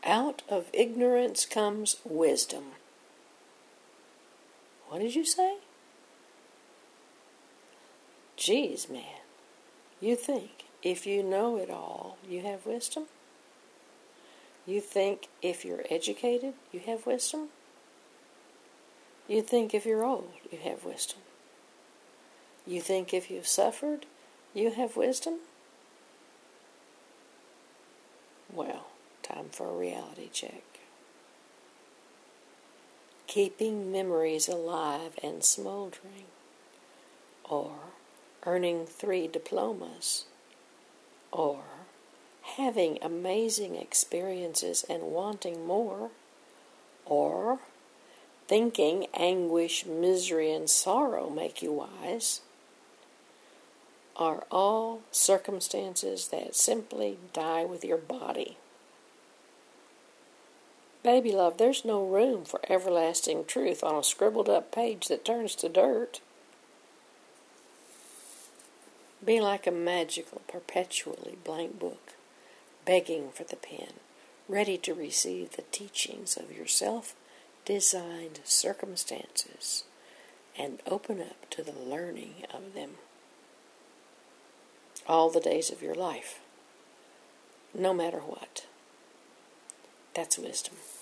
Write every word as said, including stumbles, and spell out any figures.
Out of ignorance comes wisdom. What did you say? Geez, man. You think if you know it all, you have wisdom? You think if you're educated, you have wisdom? You think if you're old, you have wisdom? You think if you've suffered, you have wisdom? Well, time for a reality check. Keeping memories alive and smoldering, or earning three diplomas, or having amazing experiences and wanting more, or thinking anguish, misery, and sorrow make you wise, are all circumstances that simply die with your body. Baby love, there's no room for everlasting truth on a scribbled up page that turns to dirt. Be like a magical, perpetually blank book, begging for the pen, ready to receive the teachings of your self-designed circumstances and open up to the learning of them. All the days of your life, no matter what. That's wisdom.